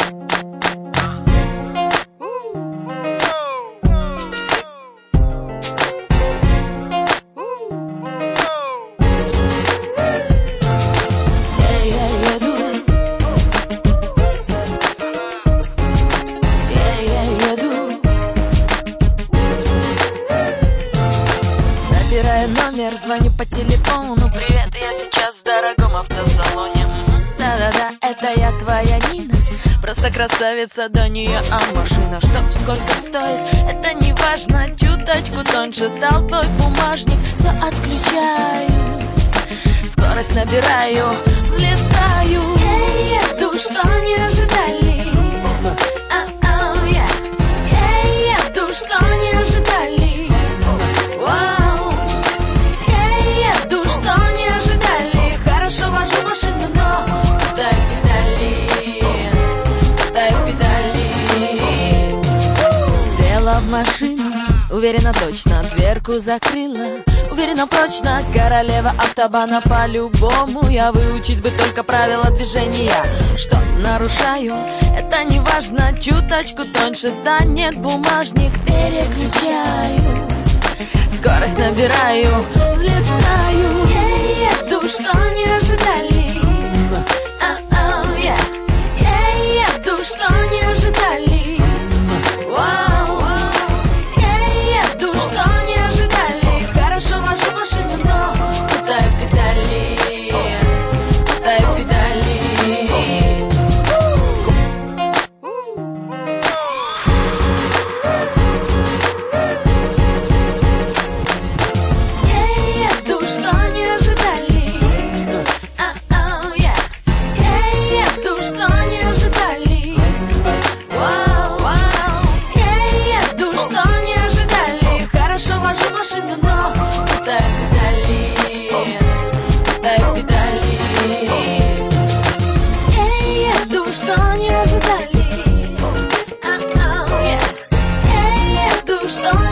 Номер, звоню по телефону. Привет, я сейчас в дорогом автосалоне. Да-да-да, это я, твоя Нина. Просто красавица, до нее, а машина что, сколько стоит? Это не важно, чуточку тоньше стал твой бумажник. Все, отключаюсь, скорость набираю, взлетаю. Еду, что не ожидали. Еду, что не ожидали. Вожу машину, но дай педали. Села в машину, уверенно, точно, дверку закрыла. Уверенно, прочно, королева автобана по-любому. Я выучить бы только правила движения. Что нарушаю, это не важно, чуточку тоньше станет бумажник. Переключаюсь, скорость набираю, взлетаю. Еду, что не ожидали. Еду, что не ожидали. Еду, что не ожидали. Хорошо вожу машину, но дай педали. Что